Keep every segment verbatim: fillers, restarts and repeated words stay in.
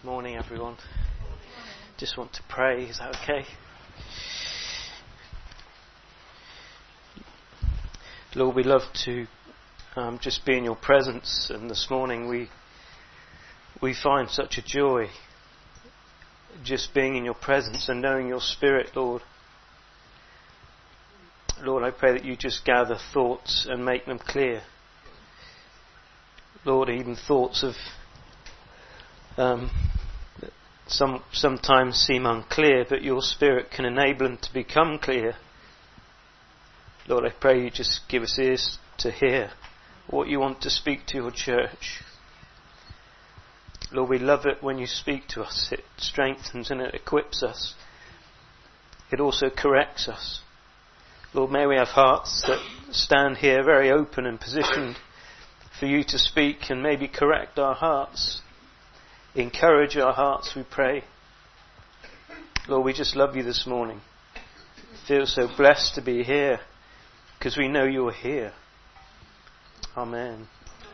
Morning, everyone. Just want to pray. Is that okay? Lord, we love to um, just be in your presence, and this morning we we find such a joy just being in your presence and knowing your Spirit, Lord. Lord, I pray that you just gather thoughts and make them clear. Lord, even thoughts of um, that some sometimes seem unclear, but your Spirit can enable them to become clear. Lord, I pray you just give us ears to hear what you want to speak to your church. Lord, we love it when you speak to us. It strengthens and it equips us. It also corrects us. Lord, may we have hearts that stand here very open and positioned for you to speak and maybe correct our hearts. Encourage our hearts, we pray. Lord, we just love you this morning. Feel so blessed to be here because we know you're here. Amen.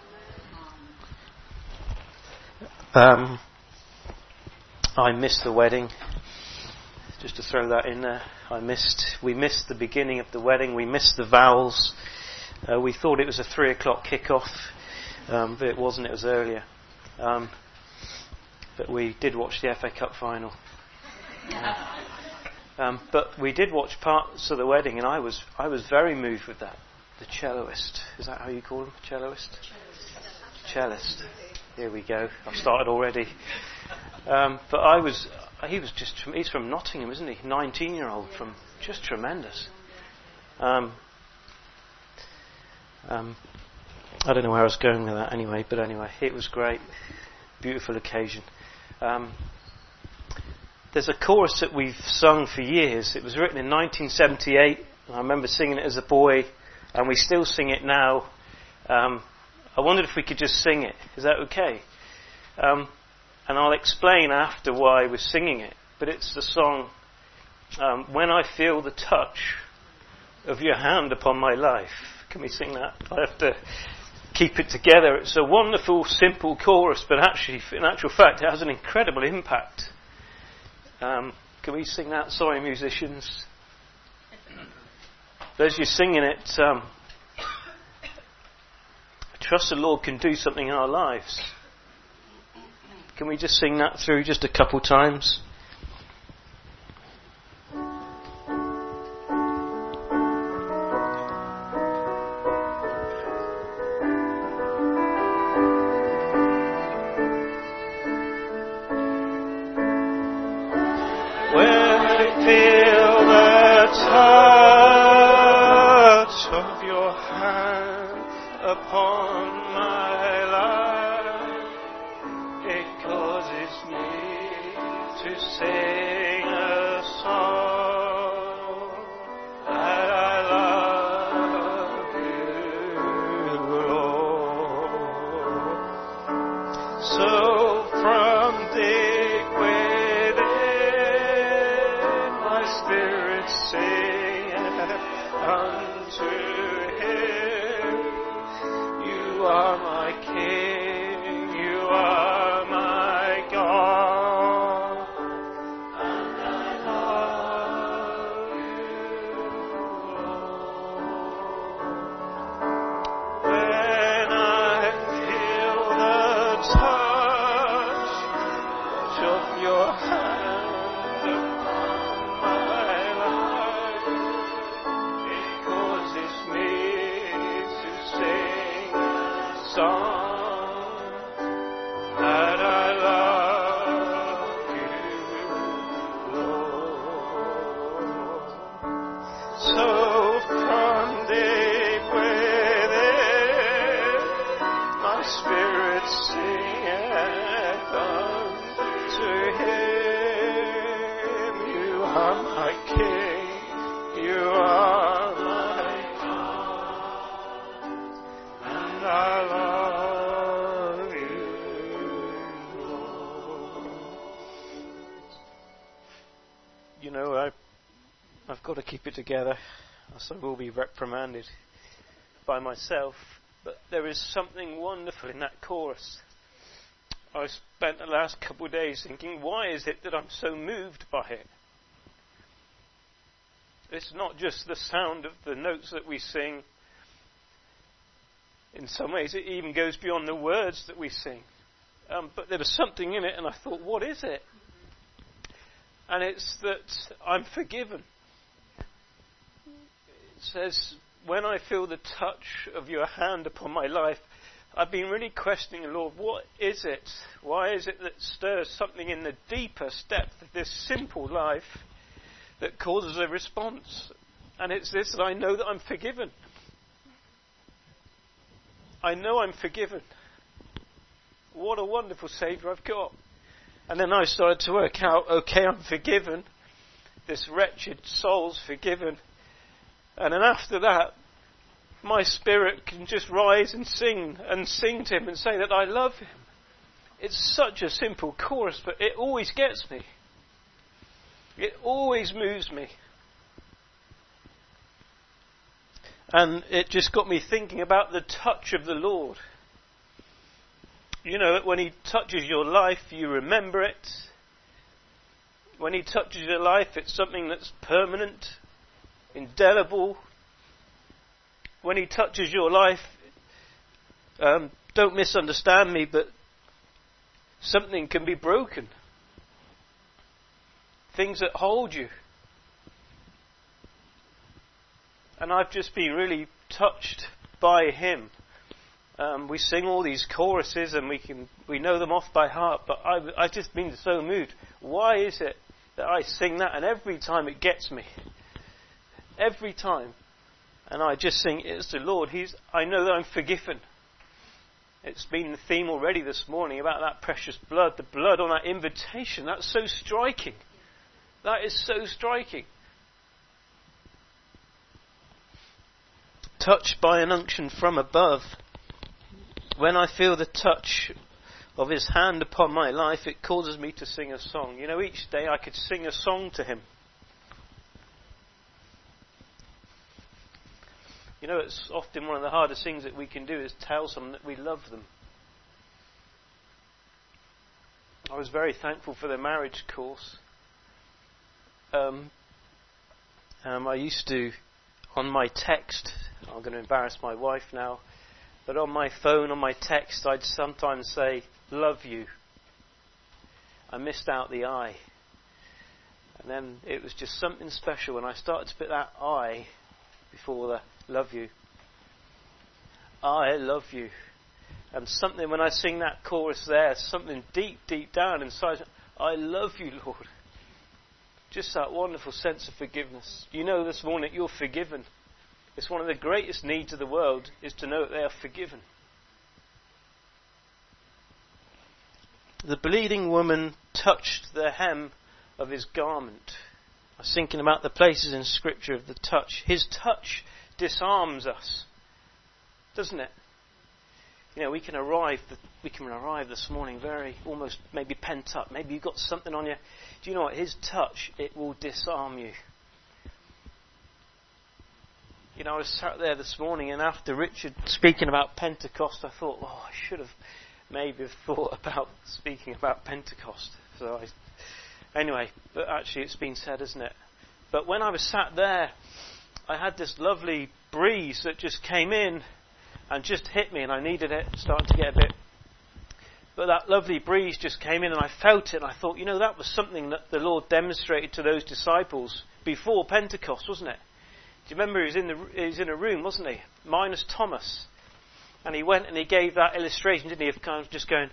Um, I missed the wedding. Just to throw that in there, I missed. We missed the beginning of the wedding. We missed the vows. Uh, we thought it was a three o'clock kick-off, um, but it wasn't. It was earlier. Um, but we did watch the F A Cup final. Uh, um, but we did watch parts of the wedding, and I was I was very moved with that. The celloist. Is that how you call him? Celloist? Cellist. Cellist. Here we go. I've started already. Um, but I was. He was just. He's from Nottingham, isn't he? nineteen-year-old from just tremendous. Um, um, I don't know where I was going with that anyway. But anyway, it was great. Beautiful occasion. Um, there's a chorus that we've sung for years. It was written in nineteen seventy-eight. I remember singing it as a boy, and we still sing it now. Um, I wondered if we could just sing it. Is that okay? Um, and I'll explain after why we're singing it. But it's the song, um, When I Feel the Touch of Your Hand Upon My Life. Can we sing that? I have to keep it together. It's a wonderful, simple chorus, but actually, in actual fact, it has an incredible impact. Um, can we sing that? Sorry, musicians. But as you're singing it, um, I trust the Lord can do something in our lives. Can we just sing that through just a couple times? Keep it together, else I will be reprimanded by myself. But there is something wonderful in that chorus. I spent the last couple of days thinking, why is it that I'm so moved by it? It's not just the sound of the notes that we sing. In some ways, it even goes beyond the words that we sing. Um, but there was something in it, and I thought, what is it? And it's that I'm forgiven. It says, when I feel the touch of your hand upon my life, I've been really questioning, Lord, what is it? Why is it that stirs something in the deepest depth of this simple life that causes a response? And it's this, that I know that I'm forgiven. I know I'm forgiven. What a wonderful Saviour I've got. And then I started to work out, okay, I'm forgiven. This wretched soul's forgiven. And then after that, my spirit can just rise and sing and sing to him and say that I love him. It's such a simple chorus, but it always gets me. It always moves me. And it just got me thinking about the touch of the Lord. You know, when he touches your life, you remember it. When he touches your life, it's something that's permanent, indelible. When he touches your life, um, don't misunderstand me, but something can be broken. Things that hold you. And I've just been really touched by him. Um, we sing all these choruses and we can we know them off by heart, but I've, I've just been so moved. Why is it that I sing that and every time it gets me? Every time. And I just sing, it's the Lord. He's. I know that I'm forgiven. It's been the theme already this morning about that precious blood, the blood on that invitation. That's so striking. That is so striking. Touched by an unction from above. When I feel the touch of his hand upon my life, it causes me to sing a song. You know, each day I could sing a song to him. You know, it's often one of the hardest things that we can do is tell someone that we love them. I was very thankful for the marriage course. Um, um, I used to, on my text, I'm going to embarrass my wife now, but on my phone, on my text, I'd sometimes say, love you. I missed out the I. And then it was just something special when I started to put that I before the love you. I love you. And something, when I sing that chorus there, something deep, deep down inside, I love you, Lord. Just that wonderful sense of forgiveness. You know this morning that you're forgiven. It's one of the greatest needs of the world is to know that they are forgiven. The bleeding woman touched the hem of his garment. I was thinking about the places in Scripture of the touch. His touch disarms us, doesn't it? You know, we can arrive. We can arrive this morning very, almost maybe pent up. Maybe you've got something on you. Do you know what? His touch, it will disarm you. You know, I was sat there this morning, and after Richard speaking about Pentecost, I thought, oh, I should have maybe have thought about speaking about Pentecost. So I, anyway, but actually it's been said, isn't it? But when I was sat there, I had this lovely breeze that just came in and just hit me, and I needed it, starting to get a bit. But that lovely breeze just came in, and I felt it, and I thought, you know, that was something that the Lord demonstrated to those disciples before Pentecost, wasn't it? Do you remember he was in the he was in a room, wasn't he? Minus Thomas. And he went and he gave that illustration, didn't he, of kind of just going,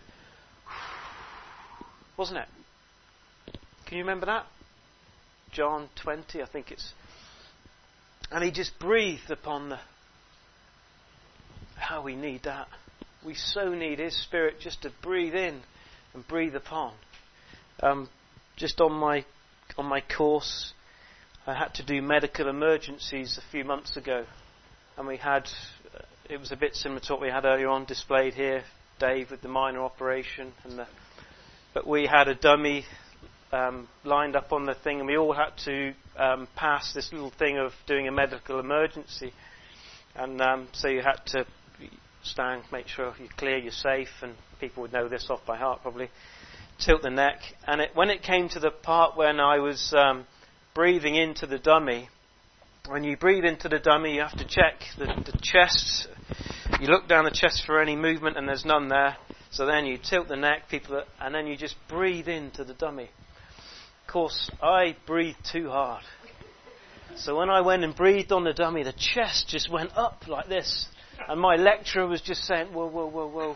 wasn't it? Can you remember that? John twenty, I think it's. And he just breathed upon the. How we need that. We so need his Spirit just to breathe in and breathe upon. Um, just on my on my course, I had to do medical emergencies a few months ago, and we had, uh, it was a bit similar to what we had earlier on displayed here, Dave with the minor operation, and the, but we had a dummy um, lined up on the thing, and we all had to um, pass this little thing of doing a medical emergency, and um, so you had to stand, make sure you're clear, you're safe, and people would know this off by heart probably. Tilt the neck, and it, when it came to the part when I was um, breathing into the dummy, when you breathe into the dummy, you have to check the, the chest. You look down the chest for any movement, and there's none there. So then you tilt the neck, people, and then you just breathe into the dummy. Of course, I breathed too hard. So when I went and breathed on the dummy, the chest just went up like this. And my lecturer was just saying, whoa, whoa, whoa, whoa.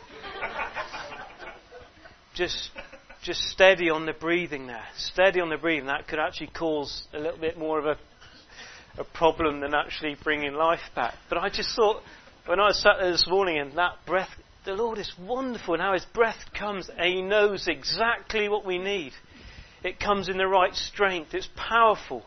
just, just steady on the breathing there. Steady on the breathing. That could actually cause a little bit more of a, a problem than actually bringing life back. But I just thought, when I sat there this morning and that breath, the Lord is wonderful and how His breath comes and He knows exactly what we need. It comes in the right strength. It's powerful.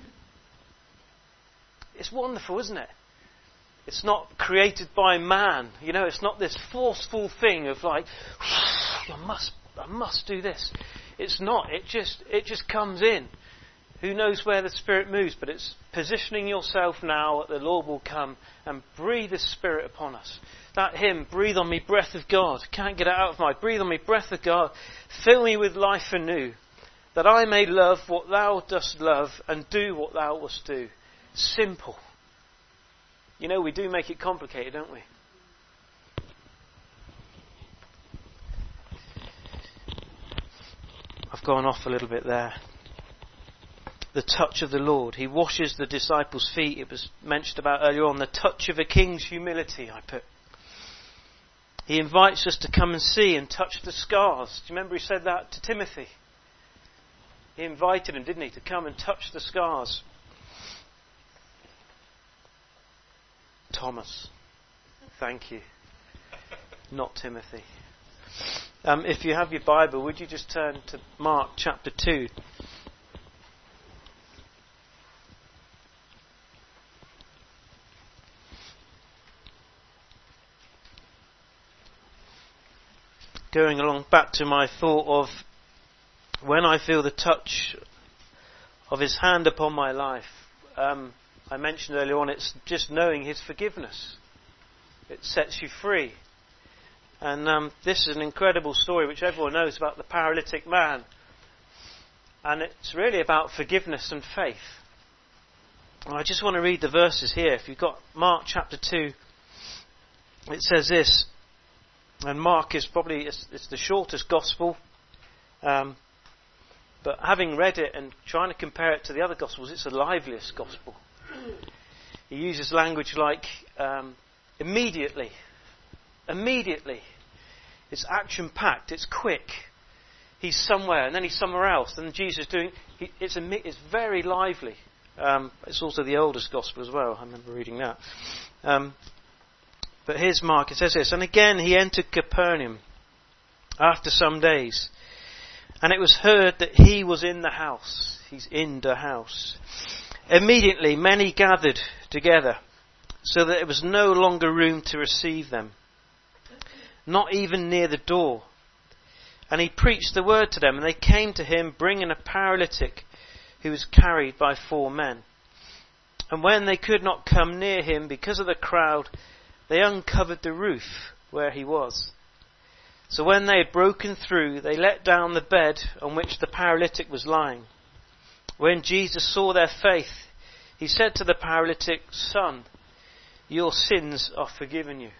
It's wonderful, isn't it? It's not created by man. You know, it's not this forceful thing of like, I must, I must do this. It's not. It just, it just comes in. Who knows where the Spirit moves, but it's positioning yourself now that the Lord will come and breathe His Spirit upon us. That hymn, breathe on me, breath of God. Can't get it out of my, breathe on me, breath of God. Fill me with life anew, that I may love what Thou dost love and do what Thou wast do. Simple. You know, we do make it complicated, don't we? I've gone off a little bit there. The touch of the Lord. He washes the disciples' feet. It was mentioned about earlier on. The touch of a king's humility, I put. He invites us to come and see and touch the scars. Do you remember he said that to Timothy? He invited him, didn't he, to come and touch the scars. Thomas. Thank you. Not Timothy. Um, if you have your Bible, would you just turn to Mark chapter two? Going along back to my thought of when I feel the touch of His hand upon my life. Um, I mentioned earlier on, it's just knowing His forgiveness. It sets you free. And um, this is an incredible story which everyone knows about the paralytic man. And it's really about forgiveness and faith. And I just want to read the verses here. If you've got Mark chapter two, it says this. And Mark is probably, it's, it's the shortest gospel. Um, but having read it and trying to compare it to the other gospels, it's the liveliest gospel. He uses language like um, immediately. Immediately. It's action-packed. It's quick. He's somewhere and then he's somewhere else. And Jesus is doing... He, it's, a, it's very lively. Um, it's also the oldest gospel as well. I remember reading that. Um, but here's Mark. It says this. And again he entered Capernaum after some days. And it was heard that he was in the house. He's in the house. Immediately many gathered together, so that there was no longer room to receive them, not even near the door. And he preached the word to them, and they came to him, bringing a paralytic who was carried by four men. And when they could not come near him because of the crowd, they uncovered the roof where he was. So when they had broken through, they let down the bed on which the paralytic was lying. When Jesus saw their faith, He said to the paralytic, Son, your sins are forgiven you.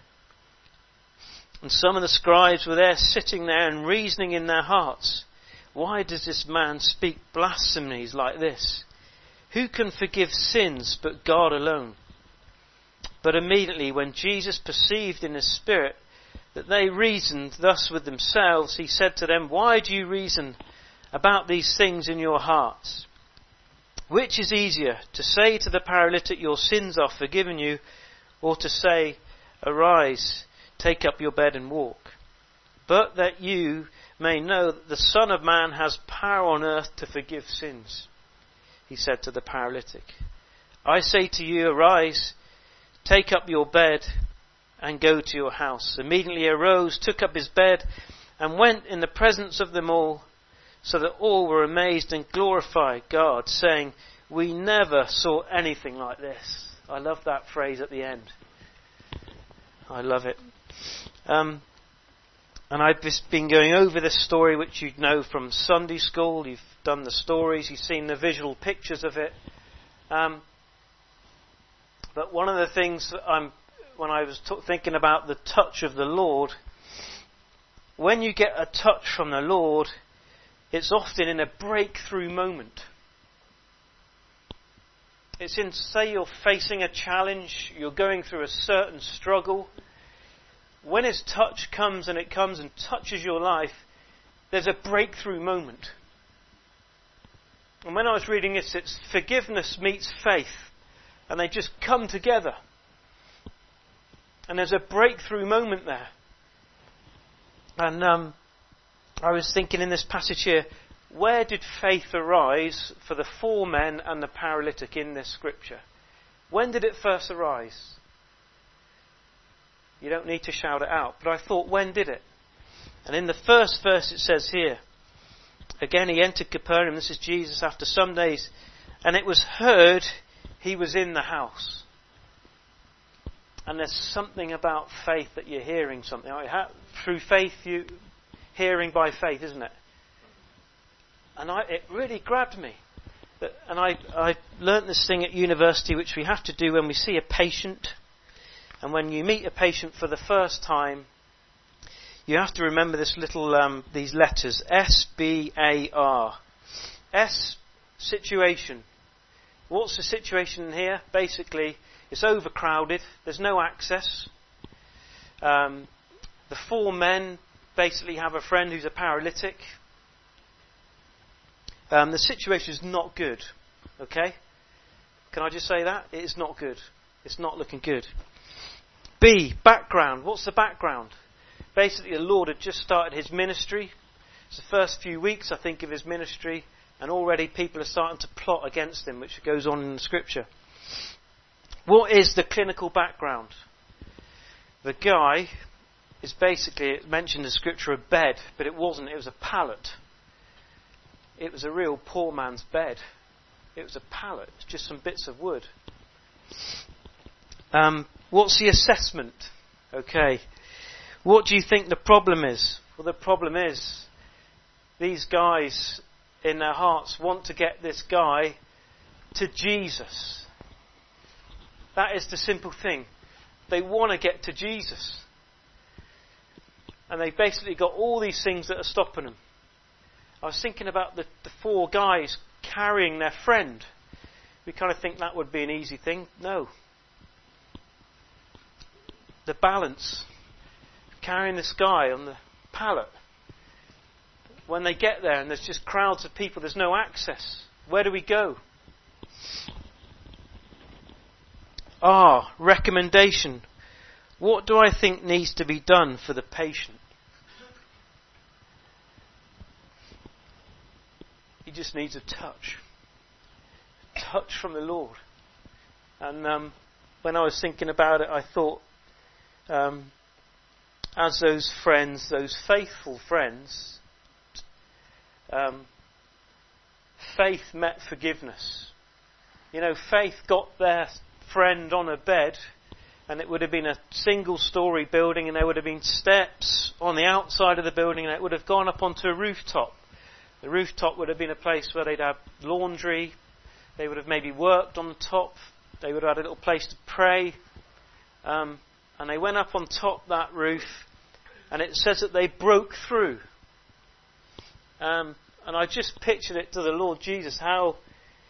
And some of the scribes were there sitting there and reasoning in their hearts, why does this man speak blasphemies like this? Who can forgive sins but God alone? But immediately when Jesus perceived in His spirit that they reasoned thus with themselves, He said to them, why do you reason about these things in your hearts? Which is easier, to say to the paralytic, your sins are forgiven you, or to say, arise, take up your bed and walk? But that you may know that the Son of Man has power on earth to forgive sins. He said to the paralytic, I say to you, arise, take up your bed and go to your house. Immediately he arose, took up his bed and went in the presence of them all, so that all were amazed and glorified God, saying, we never saw anything like this. I love that phrase at the end. I love it. Um, and I've just been going over this story, which you know from Sunday school. You've done the stories, you've seen the visual pictures of it. Um, but one of the things that I'm, when I was t- thinking about the touch of the Lord, when you get a touch from the Lord, it's often in a breakthrough moment. It's in, say you're facing a challenge, you're going through a certain struggle. When His touch comes and it comes and touches your life, there's a breakthrough moment. And when I was reading this, it's forgiveness meets faith. And they just come together. And there's a breakthrough moment there. And um, I was thinking in this passage here, where did faith arise for the four men and the paralytic in this scripture? When did it first arise? You don't need to shout it out, but I thought, when did it? And in the first verse it says here, again he entered Capernaum, this is Jesus, after some days, and it was heard he was in the house. And there's something about faith that you're hearing something. Through faith, you hearing by faith, isn't it? And I, it really grabbed me. And I, I learnt this thing at university, which we have to do when we see a patient. And when you meet a patient for the first time, you have to remember this little, um, these letters, S B A R. S, situation. What's the situation here? Basically, it's overcrowded. There's no access. Um, the four men basically have a friend who's a paralytic. Um, the situation is not good. Okay? Can I just say that? It is not good. It's not looking good. B, background. What's the background? Basically, the Lord had just started His ministry. It's the first few weeks, I think, of His ministry. And already people are starting to plot against Him, which goes on in the Scripture. What is the clinical background? The guy is basically, it mentioned in the Scripture, a bed, but it wasn't. It was a pallet. It was a real poor man's bed. It was a pallet, just some bits of wood. Um, what's the assessment? Okay. What do you think the problem is? Well, the problem is these guys in their hearts want to get this guy to Jesus. That is the simple thing. They want to get to Jesus. And they've basically got all these things that are stopping them. I was thinking about the, the four guys carrying their friend. We kind of think that would be an easy thing. No. The balance. Carrying this guy on the pallet. When they get there and there's just crowds of people, there's no access. Where do we go? Ah, recommendation. What do I think needs to be done for the patient? He just needs a touch. A touch from the Lord. And um, when I was thinking about it, I thought, um, as those friends, those faithful friends, um, faith met forgiveness. You know, faith got their friend on a bed, and it would have been a single story building, and there would have been steps on the outside of the building, and it would have gone up onto a rooftop. The rooftop would have been a place where they'd have laundry. They would have maybe worked on the top. They would have had a little place to pray. Um, and they went up on top that roof, and it says that they broke through. Um, and I just pictured it to the Lord Jesus, how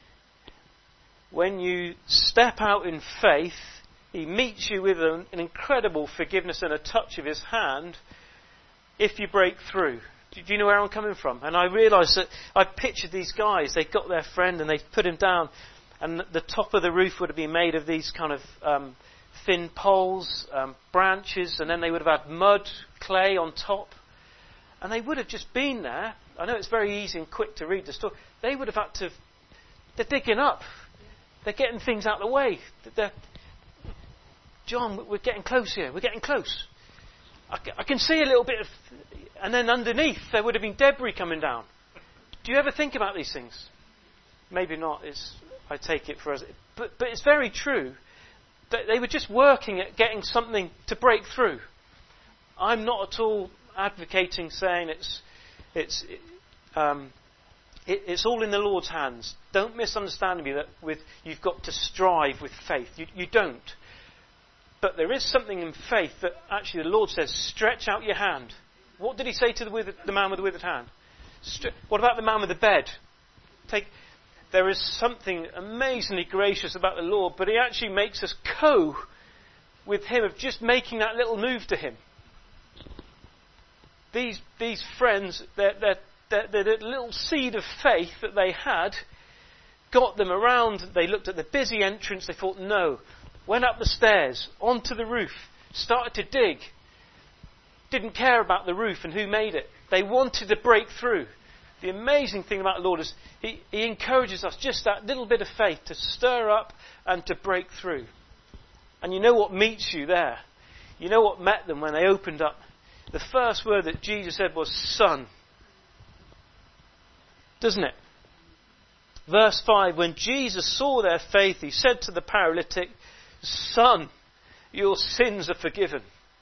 when you step out in faith, He meets you with an, an incredible forgiveness and a touch of His hand if you break through. Do you know where I'm coming from? And I realised that I pictured these guys. They got their friend and they put him down, and the top of the roof would have been made of these kind of um, thin poles, um, branches, and then they would have had mud, clay on top. And they would have just been there. I know it's very easy and quick to read the story. They would have had to... They're digging up. They're getting things out of the way. They're, John, we're getting close here. We're getting close. I, I can see a little bit of... And then underneath, there would have been debris coming down. Do you ever think about these things? Maybe not. It's, I take it for us. But, but it's very true. That they were just working at getting something to break through. I'm not at all advocating saying it's it's um, it, it's all in the Lord's hands. Don't misunderstand me that with you've got to strive with faith. You, you don't. But there is something in faith that actually the Lord says, stretch out your hand. What did he say to the, withered, the man with the withered hand? Stre- what about the man with the bed? Take. There is something amazingly gracious about the Lord, but he actually makes us co with him of just making that little move to him. These these friends, that that little seed of faith that they had, got them around. They looked at the busy entrance. They thought, no. Went up the stairs, onto the roof, started to dig. Didn't care about the roof and who made it. They wanted to break through. The amazing thing about the Lord is he, he encourages us just that little bit of faith to stir up and to break through. And you know what meets you there? You know what met them when they opened up? The first word that Jesus said was, Son. Doesn't it? Verse five, when Jesus saw their faith, he said to the paralytic, Son, your sins are forgiven.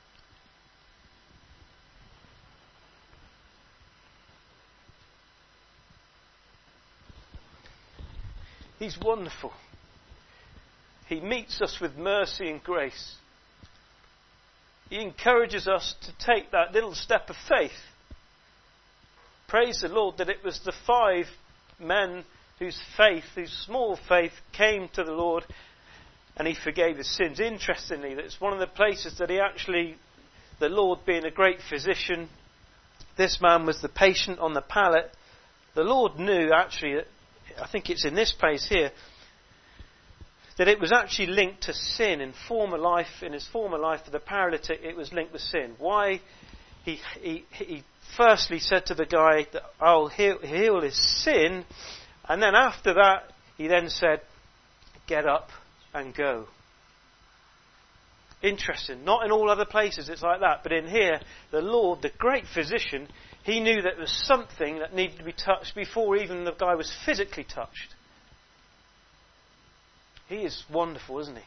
He's wonderful. He meets us with mercy and grace. He encourages us to take that little step of faith. Praise the Lord that it was the five men whose faith, whose small faith, came to the Lord and he forgave his sins. Interestingly, that's one of the places that he actually, the Lord being a great physician, this man was the patient on the pallet. The Lord knew actually, I think it's in this place here, that it was actually linked to sin in former life, in his former life for the paralytic, it was linked with sin. Why? He, he, he firstly said to the guy that I'll heal, heal his sin, and then after that, he then said, get up and go. Interesting. Not in all other places it's like that, but in here, the Lord, the great physician, he knew that there was something that needed to be touched before even the guy was physically touched. He is wonderful, isn't he?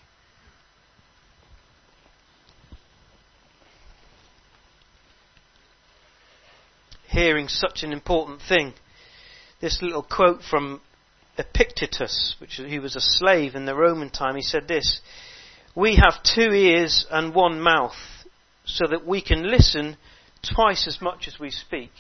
Hearing such an important thing. This little quote from Epictetus, which he was a slave in the Roman time, he said this, we have two ears and one mouth, so that we can listen twice as much as we speak.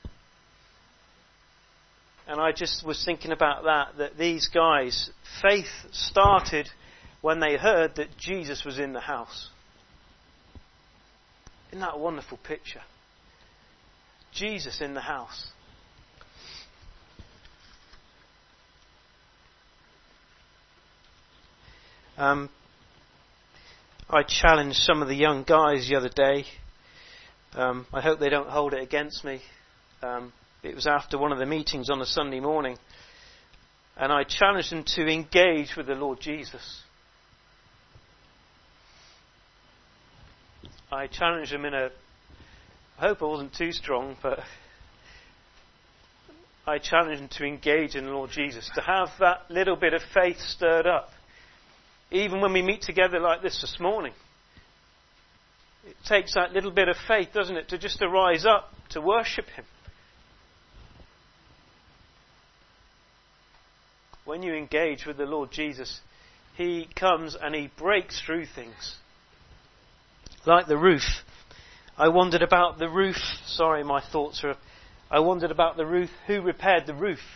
And I just was thinking about that, that these guys, faith started when they heard that Jesus was in the house. Isn't that a wonderful picture? Jesus in the house. Um, I challenged some of the young guys the other day. Um, I hope they don't hold it against me. Um, it was after one of the meetings on a Sunday morning. And I challenged them to engage with the Lord Jesus. I challenged them in a... I hope I wasn't too strong, but... I challenged them to engage in the Lord Jesus. To have that little bit of faith stirred up. Even when we meet together like this this morning. It takes that little bit of faith, doesn't it, to just to rise up, to worship Him. When you engage with the Lord Jesus, He comes and He breaks through things. Like the roof. I wondered about the roof. Sorry, my thoughts are... I wondered about the roof. Who repaired the roof?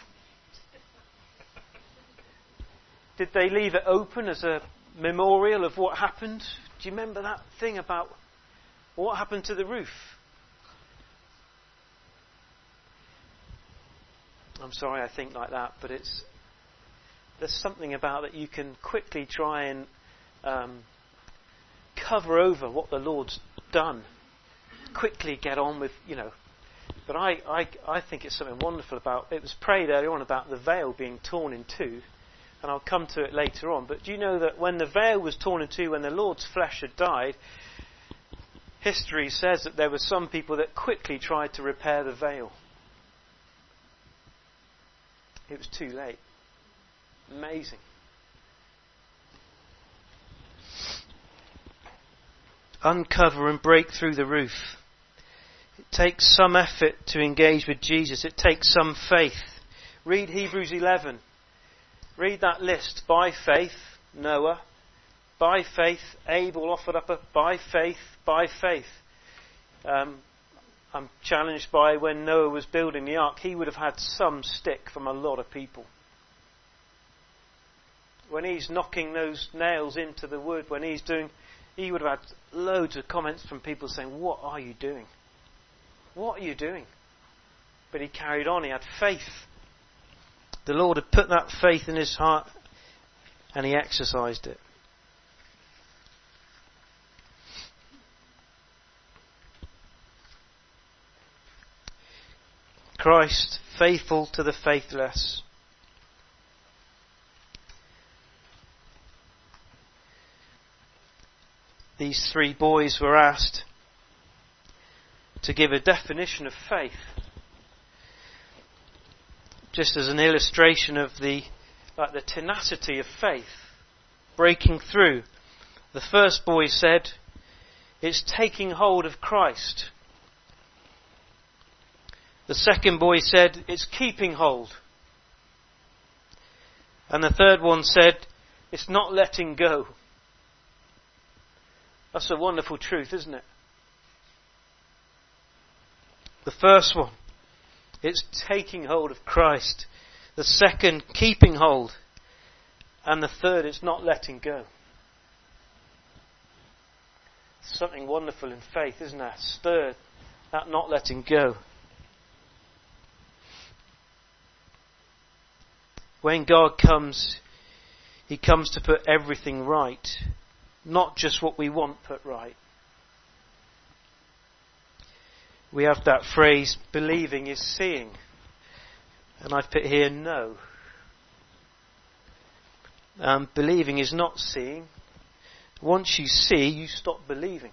Did they leave it open as a memorial of what happened? Do you remember that thing about what happened to the roof? I'm sorry I think like that, but it's there's something about that you can quickly try and um, cover over what the Lord's done. Quickly get on with, you know. But I, I, I think it's something wonderful about, it was prayed earlier on about the veil being torn in two. And I'll come to it later on. But do you know that when the veil was torn in two, when the Lord's flesh had died, history says that there were some people that quickly tried to repair the veil. It was too late. Amazing. Uncover and break through the roof. It takes some effort to engage with Jesus. It takes some faith. Read Hebrews eleven. Read that list. By faith, Noah. By faith, Abel offered up a... By faith, by faith. Um, I'm challenged by when Noah was building the ark, he would have had some stick from a lot of people. When he's knocking those nails into the wood, when he's doing... He would have had loads of comments from people saying, what are you doing? What are you doing? But he carried on. He had faith. The Lord had put that faith in his heart and he exercised it. Christ, faithful to the faithless. These three boys were asked to give a definition of faith, just as an illustration of the like the tenacity of faith breaking through. The first boy said, "It's taking hold of Christ." The second boy said, "It's keeping hold." And the third one said, "It's not letting go." That's a wonderful truth, isn't it? The first one, it's taking hold of Christ. The second, keeping hold. And the third, it's not letting go. Something wonderful in faith, isn't it? Stirred, that not letting go. When God comes, He comes to put everything right. Not just what we want put right. We have that phrase, believing is seeing. And I've put here, no. Um, believing is not seeing. Once you see, you stop believing.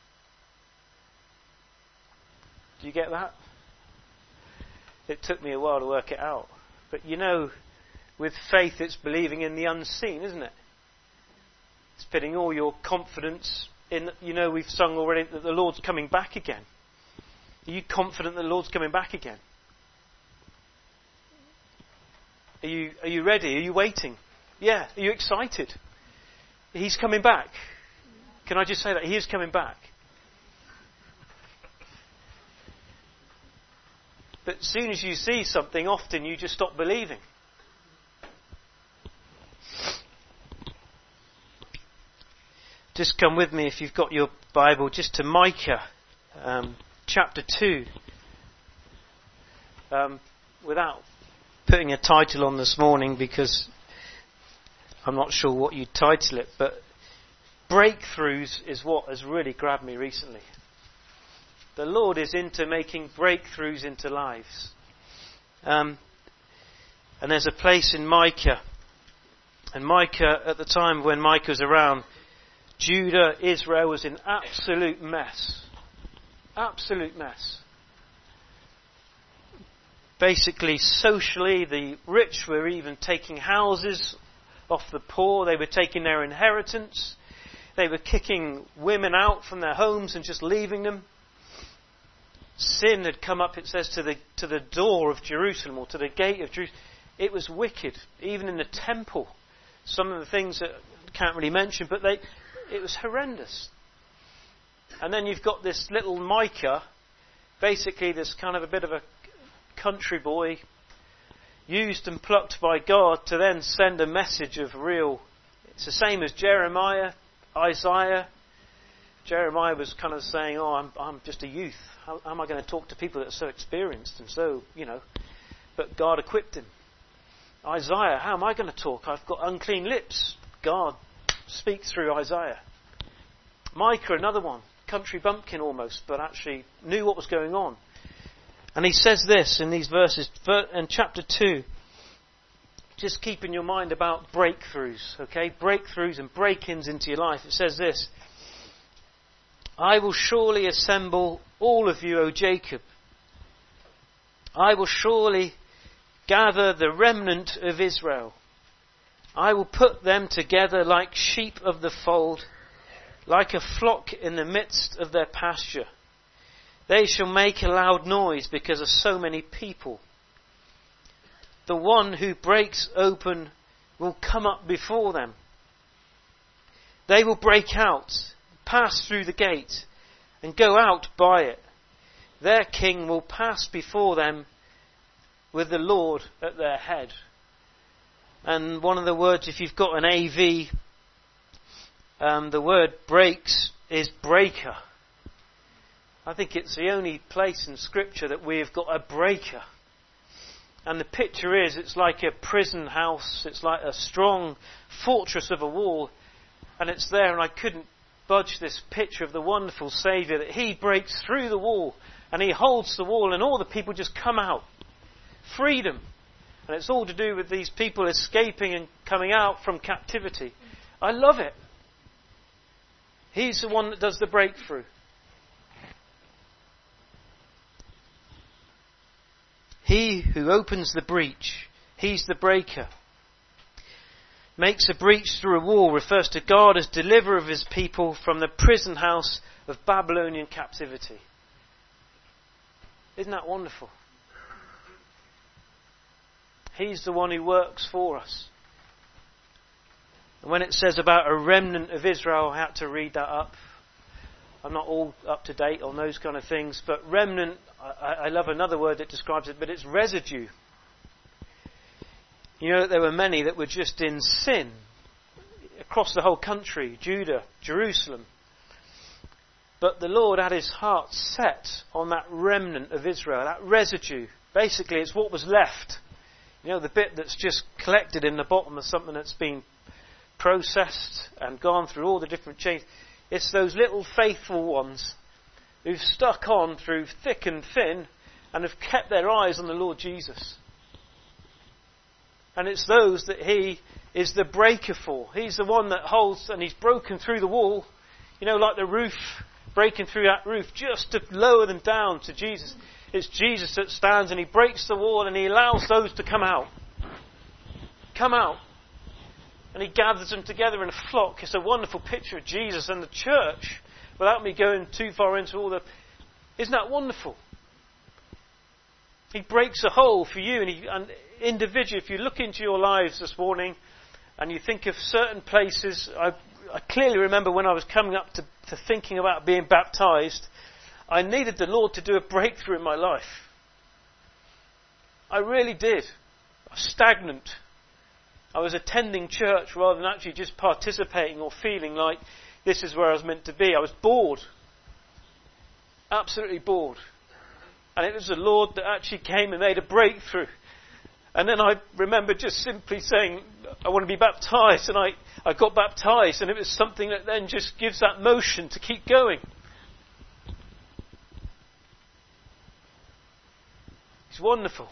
Do you get that? It took me a while to work it out. But you know, with faith it's believing in the unseen, isn't it? It's putting all your confidence in, you know, we've sung already that the Lord's coming back again. Are you confident that the Lord's coming back again? Are you, are you ready? Are you waiting? Yeah. Are you excited? He's coming back. Can I just say that? He is coming back. But as soon as you see something, often you just stop believing. Just come with me, if you've got your Bible, just to Micah um, chapter two. Um, without putting a title on this morning, because I'm not sure what you'd title it, but breakthroughs is what has really grabbed me recently. The Lord is into making breakthroughs into lives. Um, and there's a place in Micah. And Micah, at the time when Micah was around, Judah, Israel was in absolute mess. Absolute mess. Basically, socially, the rich were even taking houses off the poor. They were taking their inheritance. They were kicking women out from their homes and just leaving them. Sin had come up, it says, to the to the door of Jerusalem, or to the gate of Jerusalem. It was wicked, even in the temple. Some of the things that I can't really mention, but they, it was horrendous. And then you've got this little Micah, basically this kind of a bit of a country boy, used and plucked by God to then send a message of real... It's the same as Jeremiah, Isaiah. Jeremiah was kind of saying, oh, I'm, I'm just a youth. How, how am I going to talk to people that are so experienced and so, you know... But God equipped him. Isaiah, how am I going to talk? I've got unclean lips. God speaks through Isaiah. Micah, another one. Country bumpkin almost, but actually knew what was going on. And he says this in these verses, in chapter two. Just keep in your mind about breakthroughs, okay? Breakthroughs and break-ins into your life. It says this. I will surely assemble all of you, O Jacob. I will surely gather the remnant of Israel. I will put them together like sheep of the fold, like a flock in the midst of their pasture. They shall make a loud noise because of so many people. The one who breaks open will come up before them. They will break out, pass through the gate, and go out by it. Their king will pass before them with the Lord at their head. And one of the words, if you've got an A V, um, the word breaks is breaker. I think it's the only place in Scripture that we have got a breaker. And the picture is, it's like a prison house, it's like a strong fortress of a wall, and it's there, and I couldn't budge this picture of the wonderful Saviour, that He breaks through the wall, and He holds the wall, and all the people just come out. Freedom. And it's all to do with these people escaping and coming out from captivity. I love it. He's the one that does the breakthrough. He who opens the breach, He's the breaker. Makes a breach through a wall refers to God as deliverer of His people from the prison house of Babylonian captivity. Isn't that wonderful? He's the one who works for us. And when it says about a remnant of Israel, I had to read that up. I'm not all up to date on those kind of things, but remnant, I, I love another word that describes it, but it's residue. You know that there were many that were just in sin across the whole country, Judah, Jerusalem. But the Lord had His heart set on that remnant of Israel, that residue. Basically, it's what was left. You know, the bit that's just collected in the bottom of something that's been processed and gone through all the different chains. It's those little faithful ones who've stuck on through thick and thin and have kept their eyes on the Lord Jesus. And it's those that He is the breaker for. He's the one that holds, and He's broken through the wall. You know, like the roof, breaking through that roof just to lower them down to Jesus. It's Jesus that stands and He breaks the wall and He allows those to come out. Come out. And He gathers them together in a flock. It's a wonderful picture of Jesus and the church. Without me going too far into all the... Isn't that wonderful? He breaks a hole for you. And, he, and individually, if you look into your lives this morning and you think of certain places... I, I clearly remember when I was coming up to, to thinking about being baptised, I needed the Lord to do a breakthrough in my life. I really did. I was stagnant. I was attending church rather than actually just participating or feeling like this is where I was meant to be. I was bored. Absolutely bored. And it was the Lord that actually came and made a breakthrough. And then I remember just simply saying, I want to be baptised. And I, I got baptised. And it was something that then just gives that motion to keep going. It's wonderful.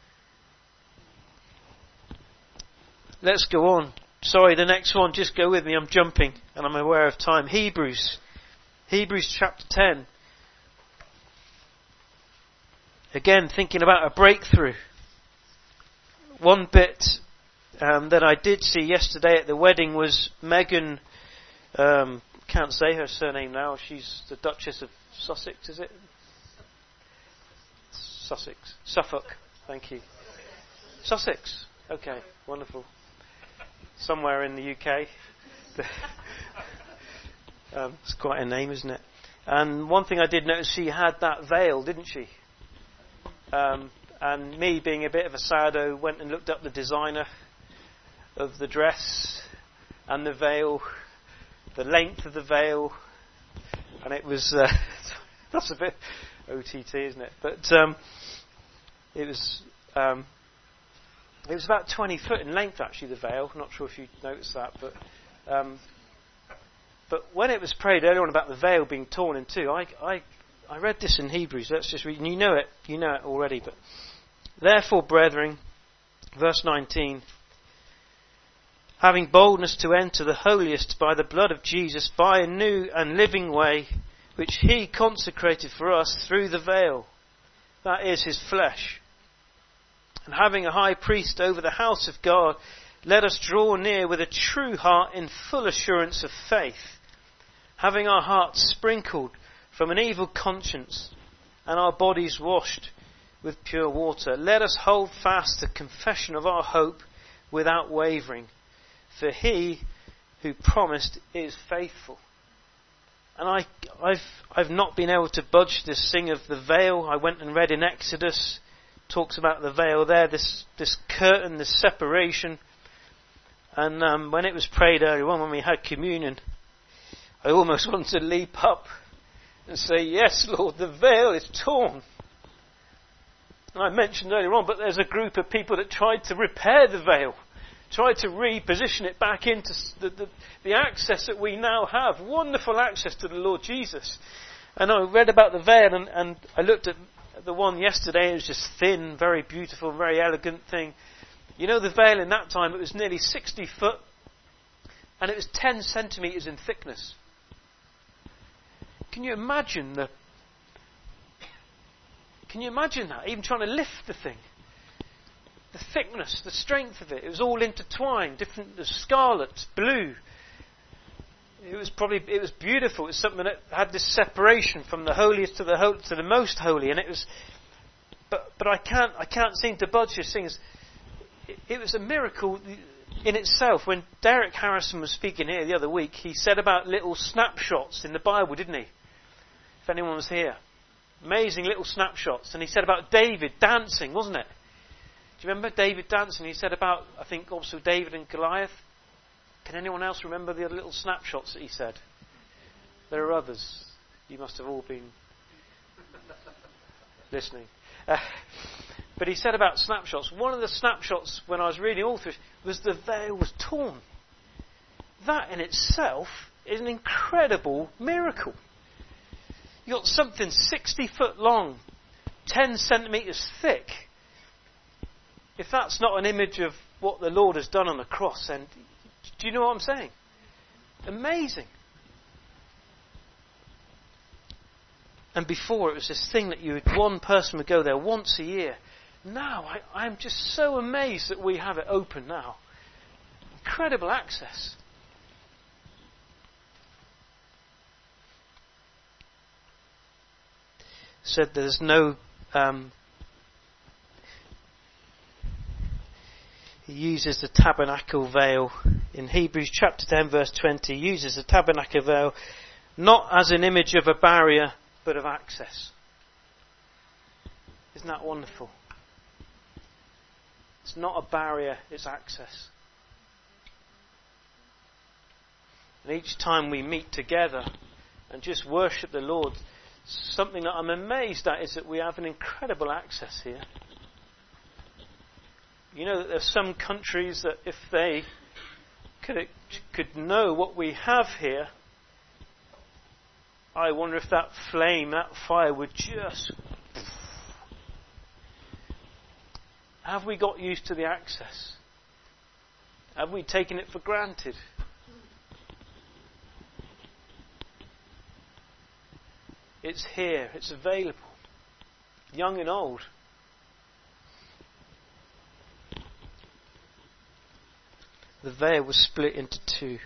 Let's go on. Sorry, the next one, just go with me. I'm jumping and I'm aware of time. Hebrews. Hebrews chapter ten. Again, thinking about a breakthrough. One bit um, that I did see yesterday at the wedding was Megan, um, can't say her surname now, she's the Duchess of Sussex, is it? Sussex. Suffolk. Thank you. Sussex. Okay, wonderful. Somewhere in the U K. um, it's quite a name, isn't it? And one thing I did notice, she had that veil, didn't she? Um, and me, being a bit of a saddo, went and looked up the designer of the dress and the veil, the length of the veil, and it was uh, that's a bit O T T, isn't it? But um, it was um, it was about twenty foot in length, actually, the veil. I'm not sure if you noticed that, but um, but when it was prayed earlier on about the veil being torn in two, I I I read this in Hebrews. Let's just read. You know it. You know it already. But therefore, brethren, verse nineteen. Having boldness to enter the holiest by the blood of Jesus, by a new and living way, which He consecrated for us through the veil, that is His flesh. And having a high priest over the house of God, let us draw near with a true heart in full assurance of faith, having our hearts sprinkled from an evil conscience and our bodies washed with pure water. Let us hold fast the confession of our hope without wavering, for he who promised is faithful. And I, I've, I've not been able to budge this thing of the veil. I went and read in Exodus, talks about the veil there, this, this curtain, this separation. And um, when it was prayed earlier on, when we had communion, I almost wanted to leap up and say, yes, Lord, the veil is torn. And I mentioned earlier on, but there's a group of people that tried to repair the veil, tried to reposition it back into the, the, the access that we now have, wonderful access to the Lord Jesus. And I read about the veil, and, and I looked at the one yesterday. It was just thin, very beautiful, very elegant thing. You know, the veil in that time, it was nearly sixty foot, and it was ten centimetres in thickness. Can you imagine the... Can you imagine that? Even trying to lift the thing. The thickness, the strength of it. It was all intertwined, different, the scarlet, blue. It was probably, it was beautiful. It was something that had this separation from the holiest to the ho- to the most holy, and it was. But but I can't I can't seem to budge this thing. It, it was a miracle in itself. When Derek Harrison was speaking here the other week, he said about little snapshots in the Bible, didn't he? If anyone was here, amazing little snapshots, and he said about David dancing, wasn't it? Do you remember David dancing? He said about, I think, also David and Goliath. Can anyone else remember the other little snapshots that he said? There are others. You must have all been listening. Uh, but he said about snapshots. One of the snapshots, when I was reading all through it, was the veil was torn. That in itself is an incredible miracle. You've got something sixty foot long, ten centimetres thick. If that's not an image of what the Lord has done on the cross, then do you know what I'm saying? Amazing. And before it was this thing that you would, one person would go there once a year. Now I, I'm just so amazed that we have it open now. Incredible access. Said there's no um, he uses the tabernacle veil in Hebrews chapter ten verse twenty. He uses the tabernacle veil not as an image of a barrier but of access. Isn't that wonderful? It's not a barrier, it's access. And each time we meet together and just worship the Lord, something that I'm amazed at is that we have an incredible access here. You know that there's some countries that if they could, could know what we have here, I wonder if that flame, that fire would just... Have we got used to the access? Have we taken it for granted? It's here, it's available, young and old. The veil was split into two.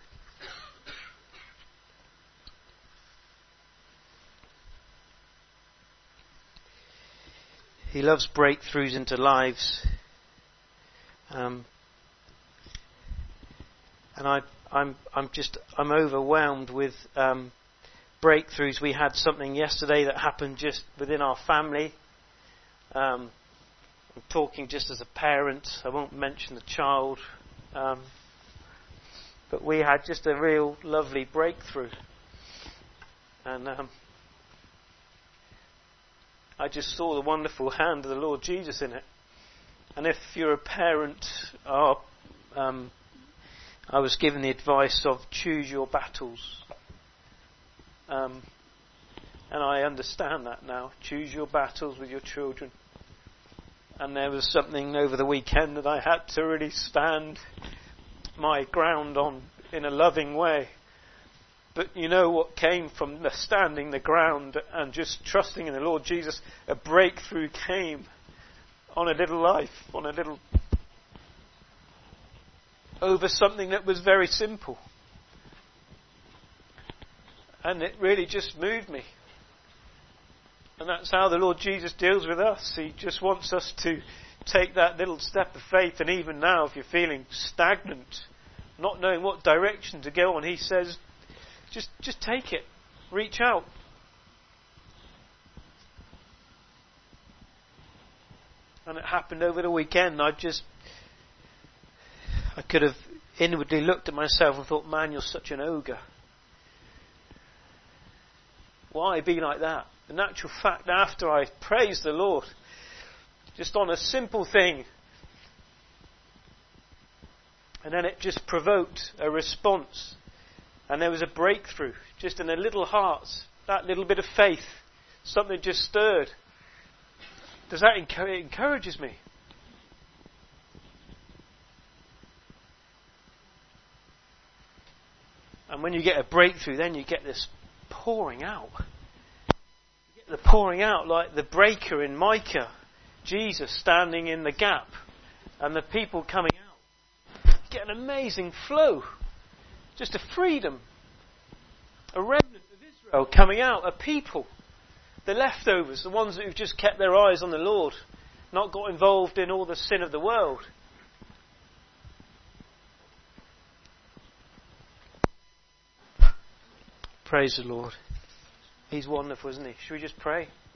He loves breakthroughs into lives. Um, and I, I'm, I'm just, I'm overwhelmed with um, breakthroughs. We had something yesterday that happened just within our family. Um, I'm talking just as a parent. I won't mention the child. Um, but we had just a real lovely breakthrough. And um, I just saw the wonderful hand of the Lord Jesus in it. And if you're a parent, oh, um, I was given the advice of choose your battles. Um, and I understand that now. Choose your battles with your children. And there was something over the weekend that I had to really stand my ground on in a loving way. But you know what came from the standing the ground and just trusting in the Lord Jesus? A breakthrough came on a little life, on a little... over something that was very simple. And it really just moved me. And that's how the Lord Jesus deals with us. He just wants us to take that little step of faith. And even now, if you're feeling stagnant, not knowing what direction to go on, He says, just, just take it. Reach out. And it happened over the weekend. I just, I could have inwardly looked at myself and thought, man, you're such an ogre. Why be like that? In actual fact, after I praised the Lord, just on a simple thing, and then it just provoked a response, and there was a breakthrough, just in a little heart, that little bit of faith, something just stirred. Does that encourage? It encourages me. And when you get a breakthrough, then you get this pouring out. You get the pouring out like the breaker in Micah. Jesus standing in the gap and the people coming out. You get an amazing flow. Just a freedom. A remnant of Israel coming out. A people. The leftovers. The ones that have just kept their eyes on the Lord. Not got involved in all the sin of the world. Praise the Lord. He's wonderful, isn't He? Should we just pray?